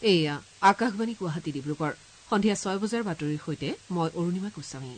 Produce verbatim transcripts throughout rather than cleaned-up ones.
এয়া আকাশবাণী গুৱাহাটী ডিব্ৰুগড় সন্ধিয়া ছয় বজাৰ বাতৰিৰ সৈতে মই অৰুণিমা গোস্বামী।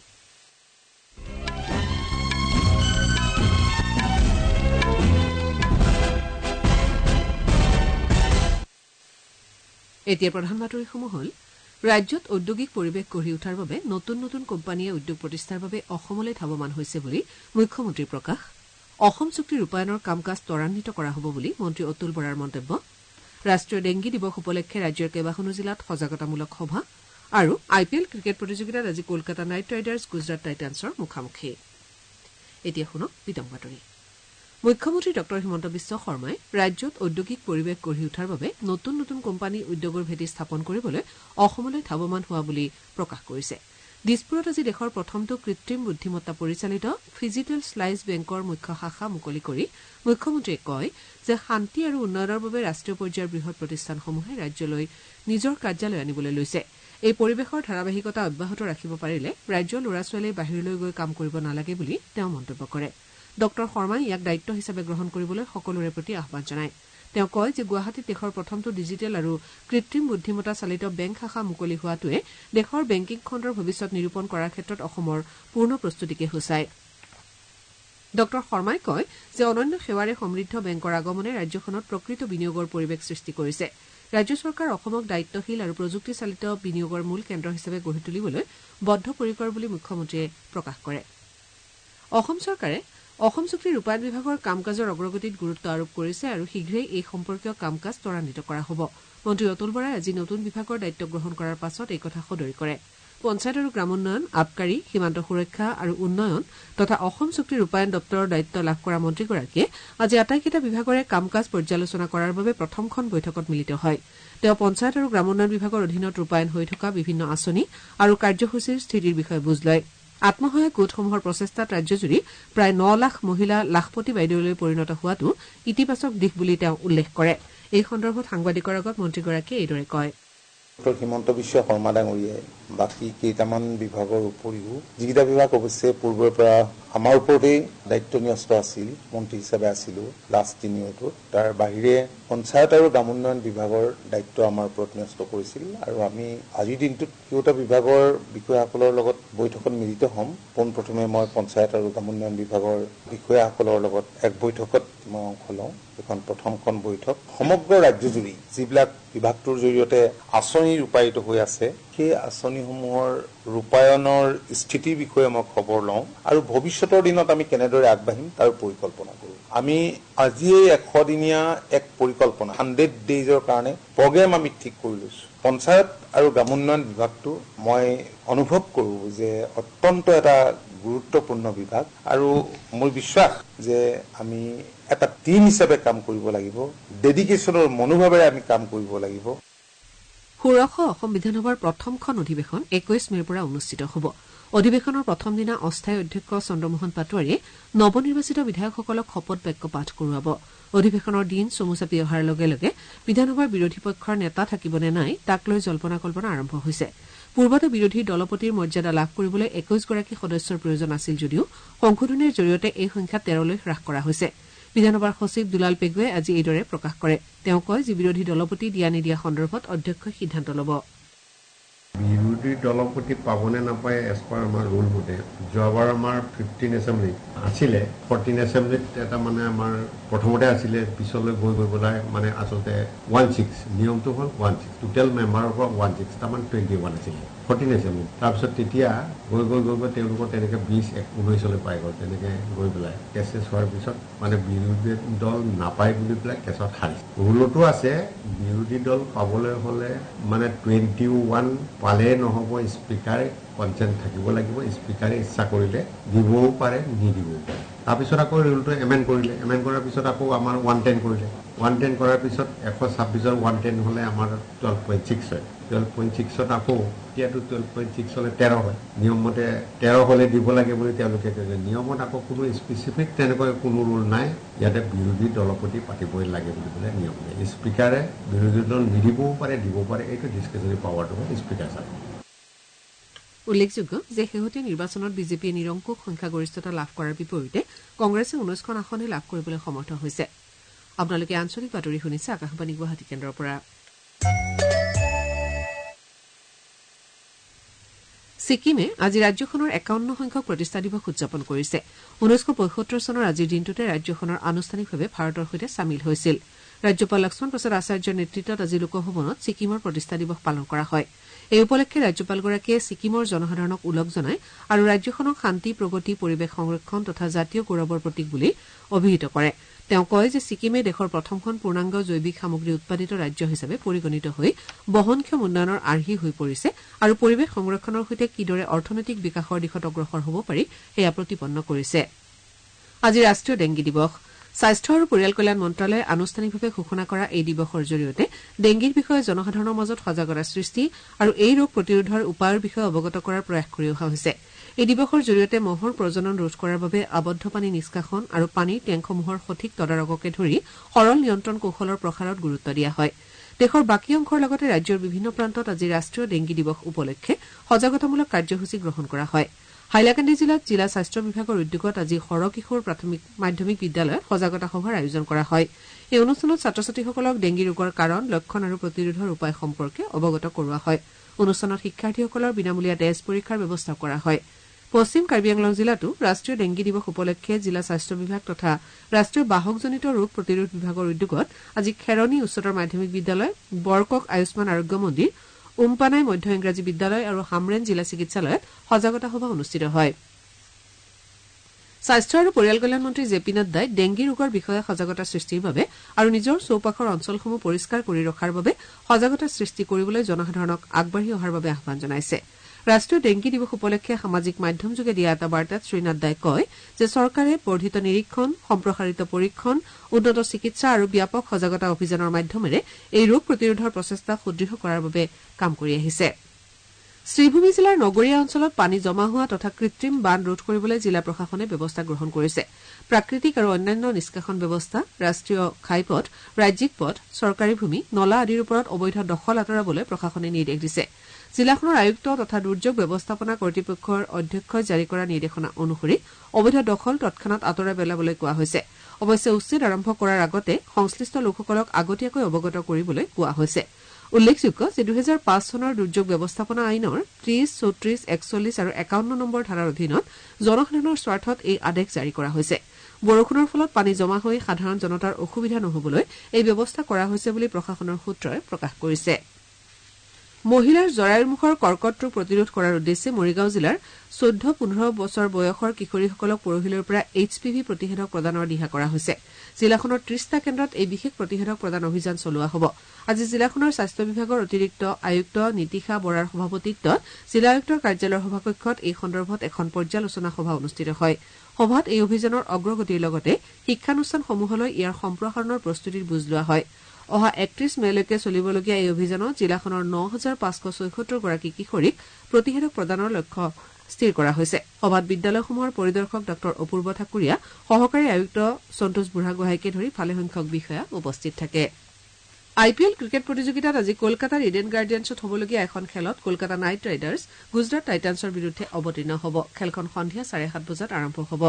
এতিয়া প্ৰধান বাতৰিসমূহ হ'ল ৰাজ্যত ঔদ্যোগিক পৰিৱেশ গঢ়ি উঠাৰ বাবে নতুন নতুন কোম্পানীয়ে উদ্যোগ প্ৰতিষ্ঠাৰ বাবে অসমলৈ ধাৱমান হৈছে বুলি মুখ্যমন্ত্ৰীৰ প্ৰকাশ। অসম চুক্তি ৰূপায়ণৰ কাম কাজ ত্বৰান্বিত কৰা হ'ব বুলি মন্ত্ৰী অতুল বৰাৰ মন্তব্য। ৰাষ্ট্ৰীয় ডেংগী দিৱস উপলক্ষে ৰাজ্যৰ কেইবাখনো জিলাত সজাগতামূলক সভা আৰু আই পি এল ক্ৰিকেট প্ৰতিযোগিতাত আজি কলকাতা নাইট ৰাইডাৰ্ছ গুজৰাট টাইটান্ছৰ মুখামুখি। এতিয়া শুনক বিতং বাতৰি। মুখ্যমন্ত্ৰী ডঃ হিমন্ত বিশ্ব শৰ্মাই ৰাজ্যত ঔদ্যোগিক পৰিৱেশ গঢ়ি উঠাৰ বাবে নতুন নতুন কোম্পানী উদ্যোগৰ ভেটি স্থাপন কৰিবলৈ অসমলৈ ধাৱমান হোৱা বুলি প্ৰকাশ কৰিছে। দিছপুৰত আজি দেশৰ প্ৰথমটো কৃত্ৰিম বুদ্ধিমত্তা পৰিচালিত ফিজিটেল শ্লাইচ বেংকৰ মুখ্য শাখা মুকলি কৰি মুখ্যমন্ত্ৰীয়ে কয় যে শান্তি আৰু উন্নয়নৰ বাবে ৰাষ্ট্ৰীয় পৰ্যায়ৰ বৃহৎ প্ৰতিষ্ঠানসমূহে ৰাজ্যলৈ নিজৰ কাৰ্যালয় আনিবলৈ লৈছে। এই পৰিৱেশৰ ধাৰাবাহিকতা অব্যাহত ৰাখিব পাৰিলে ৰাজ্যৰ ল'ৰা ছোৱালীয়ে বাহিৰলৈ গৈ কাম কৰিব নালাগে বুলি তেওঁ মন্তব্য কৰে। ডঃ শৰ্মাই ইয়াক দায়িত্ব হিচাপে গ্ৰহণ কৰিবলৈ সকলোৰে প্ৰতি আহ্বান জনায়। তেওঁ কয় যে গুৱাহাটীত দেশৰ প্ৰথমটো ডিজিটেল আৰু কৃত্ৰিম বুদ্ধিমত্তা চালিত বেংক শাখা মুকলি হোৱাটোৱে দেশৰ বেংকিং খণ্ডৰ ভৱিষ্যত নিৰূপণ কৰাৰ ক্ষেত্ৰত অসমৰ পূৰ্ণ প্ৰস্তুতিকে সূচায়। ডঃ শৰ্মাই কয় যে অনন্য সেৱাৰে সমৃদ্ধ বেংকৰ আগমনে ৰাজ্যখনত প্ৰকৃত বিনিয়োগৰ পৰিৱেশ সৃষ্টি কৰিছে। ৰাজ্য চৰকাৰ অসমক দায়িত্বশীল আৰু প্ৰযুক্তি চালিত বিনিয়োগৰ মূল কেন্দ্ৰ হিচাপে গঢ়ি তুলিবলৈ বদ্ধপৰিকৰ বুলি মুখ্যমন্ত্ৰীয়ে প্ৰকাশ কৰে। অসম চৰকাৰে অসম চুক্তি ৰূপায়ণ বিভাগৰ কাম কাজৰ অগ্ৰগতিত গুৰুত্ব আৰোপ কৰিছে আৰু শীঘ্ৰেই এই সম্পৰ্কীয় কাম কাজ ত্বৰান্বিত কৰা হ'ব। মন্ত্ৰী অতুল বৰাই আজি নতুন বিভাগৰ দায়িত্ব গ্ৰহণ কৰাৰ পাছত এই কথা সদৰি কৰে। পঞ্চায়ত আৰু গ্ৰামোন্নয়ন, আবকাৰী, সীমান্ত সুৰক্ষা আৰু উন্নয়ন তথা অসম চুক্তি ৰূপায়ণ দপ্তৰৰ দায়িত্ব লাভ কৰা মন্ত্ৰীগৰাকীয়ে আজি আটাইকেইটা বিভাগৰে কাম কাজ পৰ্যালোচনা কৰাৰ বাবে প্ৰথমখন বৈঠকত মিলিত হয়। তেওঁ পঞ্চায়ত আৰু গ্ৰামোন্নয়ন বিভাগৰ অধীনত ৰূপায়ণ হৈ থকা বিভিন্ন আঁচনি আৰু কাৰ্যসূচীৰ স্থিতিৰ বিষয়ে বুজ লয়। আত্মসহায়ক গোটসমূহৰ প্ৰচেষ্টাত ৰাজ্যজুৰি প্ৰায় ন লাখ মহিলা লাখপতি বাইদেউলৈ পৰিণত হোৱাটো ইতিবাচক দিশ বুলি তেওঁ উল্লেখ কৰে। এই সন্দৰ্ভত সাংবাদিকৰ আগত মন্ত্ৰীগৰাকীয়ে এইদৰে কয়। ডঃ হিমন্ত বিশ্ব শৰ্মা ডাঙৰীয়াই বাকী কেইটামান বিভাগৰ উপৰিও যিকেইটা বিভাগ অৱশ্যে পূৰ্বৰ পৰা আমাৰ ওপৰতেই দায়িত্ব ন্যস্ত আছিল, মন্ত্ৰী হিচাপে আছিলো লাষ্ট তিনিয়টো, তাৰ বাহিৰে পঞ্চায়ত আৰু গ্ৰামোন্নয়ন বিভাগৰ দায়িত্ব আমাৰ ওপৰত ন্যস্ত কৰিছিল আৰু আমি আজিৰ দিনটোত কেইটা বিভাগৰ বিষয়াসকলৰ লগত বৈঠকত মিলিত হ'ম। পোনপ্ৰথমে মই পঞ্চায়ত আৰু গ্ৰামোন্নয়ন বিভাগৰ বিষয়াসকলৰ লগত এক বৈঠকত মই অংশ লওঁ। এখন প্ৰথমখন বৈঠক সমগ্ৰ ৰাজ্যজুৰি যিবিলাক বিভাগটোৰ জৰিয়তে আঁচনি ৰূপায়িত হৈ আছে সেই আঁচনিসমূহৰ ৰূপায়ণৰ স্থিতিৰ বিষয়ে মই খবৰ লওঁ আৰু ভৱিষ্যতৰ দিনত আমি কেনেদৰে আগবাঢ়িম তাৰ পৰিকল্পনা কৰোঁ। আমি আজিয়ে এশদিনীয়া এক পৰিকল্পনা হাণ্ড্ৰেড ডেইজৰ কাৰণে প্ৰগ্ৰেম আমি ঠিক কৰি লৈছোঁ। পঞ্চায়ত আৰু গ্ৰামোন্নয়ন বিভাগটো মই অনুভৱ কৰোঁ যে অত্যন্ত এটা গুৰুত্বপূৰ্ণ বিভাগ আৰু মোৰ বিশ্বাস যে আমি এটা টিম হিচাপে কাম কৰিব লাগিব, ডেডিকেশ্যনৰ মনোভাৱেৰে আমি কাম কৰিব লাগিব। ষোড়শ অসম বিধানসভাৰ প্ৰথমখন অধিৱেশন একৈশ মেৰ পৰা অনুষ্ঠিত হ'ব। অধিৱেশনৰ প্ৰথম দিনা অস্থায়ী অধ্যক্ষ চন্দ্ৰমোহন পাটোৱাৰীয়ে নৱনিৰ্বাচিত বিধায়কসকলক শপত বাক্য পাঠ কৰোৱাব। অধিৱেশনৰ দিন চমু চাপি অহাৰ লগে লগে বিধানসভাৰ বিৰোধী পক্ষৰ নেতা থাকিব নে নাই তাক লৈ জল্পনা কল্পনা আৰম্ভ হৈছে। পূৰ্বতে বিৰোধী দলপতিৰ মৰ্যাদা লাভ কৰিবলৈ একৈশগৰাকী সদস্যৰ প্ৰয়োজন আছিল যদিও সংশোধনীৰ জৰিয়তে এই সংখ্যা তেৰলৈ হ্ৰাস কৰা হৈছে। বিধানসভাৰ সচিব দুলাল পেগুৱে আজি এইদৰে প্ৰকাশ কৰে। তেওঁ কয় যে বিৰোধী দলপতি দিয়া নিদিয়া সন্দৰ্ভত অধ্যক্ষই সিদ্ধান্ত ল'ব। বিৰোধী দলপতি পাবনে নাপায় এজ পাৰ আমাৰ ৰুল মতে যোৱাবাৰ আমাৰ ফিফটিন এছেম্বলি আছিলে, ফৰ্টিন এছেম্বলিত এটা মানে আমাৰ প্ৰথমতে আছিলে, পিছলৈ গৈ গৈ পেলাই মানে আচলতে ওৱান ছিক্স নিয়মটো হ'ল ওৱান ছিক্স টোটেল মেম্বাৰৰ পৰা ওৱান ছিক্স তাৰমানে টুৱেণ্টি ওৱান আছিলে ফৰ্টিন এছেম্বলি। তাৰপিছত তেতিয়া গৈ গৈ গৈ গৈ তেওঁলোকৰ তেনেকৈ বিশ এক ঊনৈছলৈ পাই গ'ল। তেনেকৈ গৈ পেলাই কেছ চেছ হোৱাৰ পিছত মানে বিৰোধী দল নাপায় বুলি পেলাই কেছত হাৰিছে। ৰুলতো আছে বিৰোধী দল পাবলৈ হ'লে মানে টুৱেণ্টি ওৱান পালে নহ'ব, স্পীকাৰে কনচেণ্ট থাকিব লাগিব। স্পীকাৰে ইচ্ছা কৰিলে দিবও পাৰে, নিদিবও পাৰে। তাৰপিছত আকৌ ৰুলটো এমেণ্ড কৰিলে, এমেণ্ড কৰাৰ পিছত আকৌ আমাৰ ওৱান টেন কৰিলে। ওৱান টেন কৰাৰ পিছত এশ ছাব্বিছৰ ওৱান টেন হ'লে আমাৰ টুৱেল্ভ পইণ্ট ছিক্স হয়। টুৱেল্ভ পইণ্ট ছিক্সত আকৌ এতিয়াতো টুৱেল্ভ পইণ্ট ছিক্স হ'লে তেৰ হয়। নিয়মমতে তেৰ হ'লে দিব লাগে বুলি তেওঁলোকে কৈছে। নিয়মত আকৌ কোনো স্পেচিফিক তেনেকৈ কোনো ৰুল নাই ইয়াতে বিৰোধী দলপতি পাতিবই লাগে বুলি পেলাই নিয়ম নাই। স্পীকাৰে বিৰোধী দল নিদিবও পাৰে, দিব পাৰে, এইটো ডিছকাছৰী পাৱাৰটো স্পীকাৰ চাব। উল্লেখযোগ্য যে শেহতীয়া নিৰ্বাচনত বিজেপিয়ে নিৰংকুশ সংখ্যাগৰিষ্ঠতা লাভ কৰাৰ বিপৰীতে কংগ্ৰেছে ঊনৈছখন আসনে লাভ কৰিবলৈ সমৰ্থ হৈছে। আপোনালোকে আঞ্চলিক বাতৰি শুনিছে আকাশবাণী গুৱাহাটী কেন্দ্ৰৰ পৰা। ছিকিমে আজি ৰাজ্যখনৰ একাৱন্ন সংখ্যক প্ৰতিষ্ঠা দিৱস উদযাপন কৰিছে। ঊনৈছশ পঁয়সত্তৰ চনৰ আজিৰ দিনটোতে ৰাজ্যখনৰ আনুষ্ঠানিকভাৱে ভাৰতৰ সৈতে চামিল হৈছিল। ৰাজ্যপাল লক্ষ্মণ প্ৰসাদ আচাৰ্যৰ নেতৃত্বত আজি লোকভৱনত ছিকিমৰ প্ৰতিষ্ঠা দিৱস পালন কৰা হয়। এই উপলক্ষে ৰাজ্যপালগৰাকীয়ে ছিকিমৰ জনসাধাৰণক ওলগ জনায় আৰু ৰাজ্যখনক শান্তি, প্ৰগতি, পৰিৱেশ সংৰক্ষণ তথা জাতীয় গৌৰৱৰ প্ৰতীক বুলি অভিহিত কৰে। তেওঁ কয় যে ছিকিমে দেশৰ প্ৰথমখন পূৰ্ণাংগ জৈৱিক সামগ্ৰী উৎপাদিত ৰাজ্য হিচাপে পৰিগণিত হৈ বহনক্ষম উন্নয়নৰ আৰ্হি হৈ পৰিছে আৰু পৰিৱেশ সংৰক্ষণৰ সৈতে কিদৰে অৰ্থনৈতিক বিকাশৰ দিশত অগ্ৰসৰ হ'ব পাৰি সেয়া প্ৰতিপন্ন কৰিছে। আজি ৰাষ্ট্ৰীয় ডেংগী দিৱস। স্বাস্থ্য আৰু পৰিয়াল কল্যাণ মন্ত্ৰালয়ে আনুষ্ঠানিকভাৱে ঘোষণা কৰা এই দিৱসৰ জৰিয়তে ডেংগীৰ বিষয়ে জনসাধাৰণৰ মাজত সজাগতা সৃষ্টি আৰু এই ৰোগ প্ৰতিৰোধৰ উপায়ৰ বিষয়ে অৱগত কৰাৰ প্ৰয়াস কৰি অহা হৈছে। এই দিৱসৰ জৰিয়তে মহৰ প্ৰজনন ৰোধ কৰাৰ বাবে আবদ্ধ পানী নিষ্কাশন আৰু পানীৰ টেংকসমূহৰ সঠিক তদাৰককে ধৰি সৰল নিয়ন্ত্ৰণ কৌশলৰ প্ৰসাৰত গুৰুত্ব দিয়া হয়। দেশৰ বাকী অংশৰ লগতে ৰাজ্যৰ বিভিন্ন প্ৰান্তত আজি ৰাষ্ট্ৰীয় ডেংগী দিৱস উপলক্ষে সজাগতামূলক কাৰ্যসূচী গ্ৰহণ কৰা হয়। হাইলাকান্দি জিলাত জিলা স্বাস্থ্য বিভাগৰ উদ্যোগত আজি সৰ কিশোৰ প্ৰাথমিক মাধ্যমিক বিদ্যালয়ত সজাগতা সভাৰ আয়োজন কৰা হয়। এই অনুষ্ঠানত ছাত্ৰ ছাত্ৰীসকলক ডেংগী ৰোগৰ কাৰণ, লক্ষণ আৰু প্ৰতিৰোধৰ উপায় সম্পৰ্কে অৱগত কৰোৱা হয়। অনুষ্ঠানত শিক্ষাৰ্থীসকলৰ বিনামূলীয়া তেজ পৰীক্ষাৰ ব্যৱস্থা কৰা হয়। পশ্চিম কাৰ্বি আংলং জিলাতো ৰাষ্ট্ৰীয় ডেংগী দিৱস উপলক্ষে জিলা স্বাস্থ্য বিভাগ তথা ৰাষ্ট্ৰীয় বাহকজনিত ৰোগ প্ৰতিৰোধ বিভাগৰ উদ্যোগত আজি খেৰণী উচ্চতৰ মাধ্যমিক বিদ্যালয়, বৰকক আয়ুষ্মান আৰোগ্য মন্দিৰ, উমপানাই মধ্য ইংৰাজী বিদ্যালয় আৰু হামৰেন জিলা চিকিৎসালয়ত সজাগতা সভা অনুষ্ঠিত হয়। স্বাস্থ্য আৰু পৰিয়াল কল্যাণ মন্ত্ৰী জে পি নাড্ডাই ডেংগী ৰোগৰ বিষয়ে সজাগতা সৃষ্টিৰ বাবে আৰু নিজৰ চৌপাশৰ অঞ্চলসমূহ পৰিষ্কাৰ কৰি ৰখাৰ বাবে সজাগতা সৃষ্টি কৰিবলৈ জনসাধাৰণক আগবাঢ়ি অহাৰ বাবে আহ্বান জনাইছে। ৰাষ্ট্ৰীয় ডেংগী দিৱস উপলক্ষে সামাজিক মাধ্যমযোগে দিয়া এটা বাৰ্তাত শ্ৰীনাড্ডাই কয় যে চৰকাৰে বৰ্ধিত নিৰীক্ষণ, সম্প্ৰসাৰিত পৰীক্ষণ, উন্নত চিকিৎসা আৰু ব্যাপক সজাগতা অভিযানৰ মাধ্যমেৰে এই ৰোগ প্ৰতিৰোধৰ প্ৰচেষ্টা সুদৃঢ় কৰাৰ বাবে কাম কৰি আহিছে। শ্ৰীভূমি জিলাৰ নগৰীয়া অঞ্চলত পানী জমা হোৱা তথা কৃত্ৰিম বান ৰোধ কৰিবলৈ জিলা প্ৰশাসনে ব্যৱস্থা গ্ৰহণ কৰিছে। প্ৰাকৃতিক আৰু অন্যান্য নিষ্কাশন ব্যৱস্থা, ৰাষ্ট্ৰীয় ঘাইপথ, ৰাজ্যিক পথ, চৰকাৰী ভূমি, নলা আদিৰ ওপৰত অবৈধ দখল আঁতৰাবলৈ প্ৰশাসনে নিৰ্দেশ দিছে। জিলাখনৰ আয়ুক্ত তথা দুৰ্যোগ ব্যৱস্থাপনা কৰ্তৃপক্ষৰ অধ্যক্ষই জাৰি কৰা নিৰ্দেশনা অনুসৰি অবৈধ দখল তৎক্ষণাৎ আঁতৰাই পেলাবলৈ কোৱা হৈছে। অৱশ্যে উচ্ছেদ আৰম্ভ কৰাৰ আগতে সংশ্লিষ্ট লোকসকলক আগতীয়াকৈ অৱগত কৰিবলৈ কোৱা হৈছে। উল্লেখযোগ্য যে দুহেজাৰ পাঁচ চনৰ দুৰ্যোগ ব্যৱস্থাপনা আইনৰ ত্ৰিশ, চৌত্ৰিশ, একচল্লিছ আৰু একাৱন্ন নম্বৰ ধাৰাৰ অধীনত জনসাধাৰণৰ স্বাৰ্থত এই আদেশ জাৰি কৰা হৈছে। বৰষুণৰ ফলত পানী জমা হৈ সাধাৰণ জনতাৰ অসুবিধা নহবলৈ এই ব্যৱস্থা কৰা হৈছে বুলি প্ৰশাসনৰ সূত্ৰই প্ৰকাশ কৰিছে। মহিলাৰ জৰায়ুৰ মুখৰ কৰ্কট ৰোগ প্ৰতিৰোধ কৰাৰ উদ্দেশ্যে মৰিগাঁও জিলাৰ চৈধ্য পোন্ধৰ বছৰ বয়সৰ কিশোৰীসকলক পৰহিলৈৰ পৰা এইচ পি ভি প্ৰতিষেধক প্ৰদানৰ দিহা কৰা হৈছে। জিলাখনৰ ত্ৰিশটা কেন্দ্ৰত এই বিশেষ প্ৰতিষেধক প্ৰদান অভিযান চলোৱা হ'ব। আজি জিলাখনৰ স্বাস্থ্য বিভাগৰ অতিৰিক্ত আয়ুক্ত নীতিশা বৰাৰ সভাপতিত্বত জিলা আয়ুক্তৰ কাৰ্যালয়ৰ সভাকক্ষত এই সন্দৰ্ভত এখন পৰ্যালোচনা সভা অনুষ্ঠিত হয়। সভাত এই অভিযানৰ অগ্ৰগতিৰ লগতে শিক্ষানুষ্ঠানসমূহলৈ ইয়াৰ সম্প্ৰসাৰণৰ প্ৰস্তুতিৰ বুজ লোৱা হয়। অহা একত্ৰিশ মেলৈকে চলিবলগীয়া এই অভিযানত জিলাখনৰ ন হাজাৰ পাঁচশ ছয়সত্তৰ গৰাকী কিশোৰীক প্ৰতিষেধক প্ৰদানৰ লক্ষ্য স্থিৰ কৰা হৈছে। সভাত বিদ্যালয়সমূহৰ পৰিদৰ্শক ডাঃ অপূৰ্ব ঠাকুৰীয়া, সহকাৰী আয়ুক্ত সন্তোষ বুঢ়াগোহাঁইকে ধৰি ভালেসংখ্যক বিষয়া উপস্থিত থাকে। আই পি এল ক্ৰিকেট প্ৰতিযোগিতাত আজি কলকাতাৰ ইডেন গাৰ্ডিয়ানছত হ'বলগীয়া এখন খেলত কলকাতা নাইট ৰাইডাৰ্ছ গুজৰাট টাইটান্ছৰ বিৰুদ্ধে অৱতীৰ্ণ হ'ব। খেলখন সন্ধিয়া চাৰে সাত বজাত আৰম্ভ হ'ব।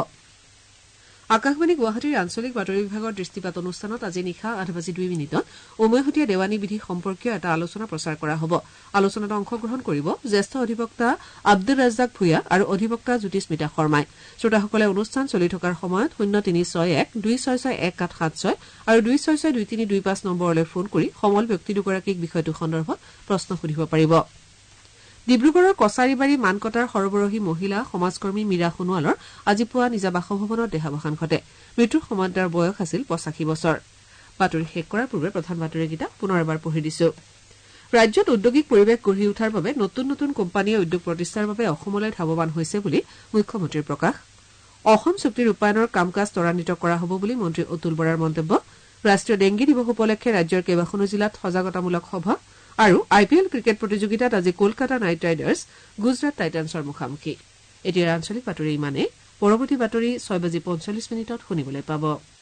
আকাশবাণী গুৱাহাটীৰ আঞ্চলিক বাতৰি বিভাগৰ দৃষ্টিপাত অনুষ্ঠানত আজি নিশা আঠ বাজি দুই মিনিটত উমৈহতীয়া দেৱানী বিধি সম্পৰ্কীয় এটা আলোচনা প্ৰচাৰ কৰা হ'ব। আলোচনাত অংশগ্ৰহণ কৰিব জ্যেষ্ঠ অধিবক্তা আব্দুৰ ৰাজ্জাক ভূঞা আৰু অধিবক্তা জ্যোতিস্মিতা শৰ্মাই। শ্ৰোতাসকলে অনুষ্ঠান চলি থকাৰ সময়ত শূন্য তিনি ছয় এক দুই ছয় ছয় এক আঠ সাত ছয় আৰু দুই ছয় ছয় দুই তিনি দুই পাঁচ নম্বৰলৈ ফোন কৰি সমল ব্যক্তি দুগৰাকীক বিষয়টো সন্দৰ্ভত প্ৰশ্ন সুধিব পাৰিব। ডিব্ৰুগড়ৰ কছাৰীবাৰী মানকটাৰ সৰবৰাহী মহিলা সমাজকৰ্মী মীৰা সোণোৱালৰ আজি পুৱা নিজা বাসভৱনত দেহাৱসান ঘটে। মৃত্যুৰ সময়ত তেওঁৰ বয়স আছিল পঁচাশী বছৰ। বাতৰি শেষ কৰাৰ পূৰ্বে প্ৰধান বাতৰিকেইটা পুনৰ এবাৰ পঢ়ি দিছো। ৰাজ্যত ঔদ্যোগিক পৰিৱেশ গঢ়ি উঠাৰ বাবে নতুন নতুন কোম্পানীয়ে উদ্যোগ প্ৰতিষ্ঠাৰ বাবে অসমলৈ ধাৱবান হৈছে বুলি মুখ্যমন্ত্ৰীৰ প্ৰকাশ। অসম চুক্তি ৰূপায়ণৰ কাম কাজ ত্বৰান্বিত কৰা হ'ব বুলি মন্ত্ৰী অতুল বৰাৰ মন্তব্য। ৰাষ্ট্ৰীয় ডেংগী দিৱস উপলক্ষে ৰাজ্যৰ কেইবাখনো জিলাত সজাগতামূলক সভা আৰু আই পি এল ক্ৰিকেট প্ৰতিযোগিতাত আজি কলকাতা নাইট ৰাইডাৰ্ছ গুজৰাট টাইটান্ছৰ মুখামুখি। এতিয়া আঞ্চলিক বাতৰি ইমানে। পৰৱৰ্তী বাতৰি ছয় বাজি পঞ্চল্লিছ মিনিটত শুনিবলৈ পাব।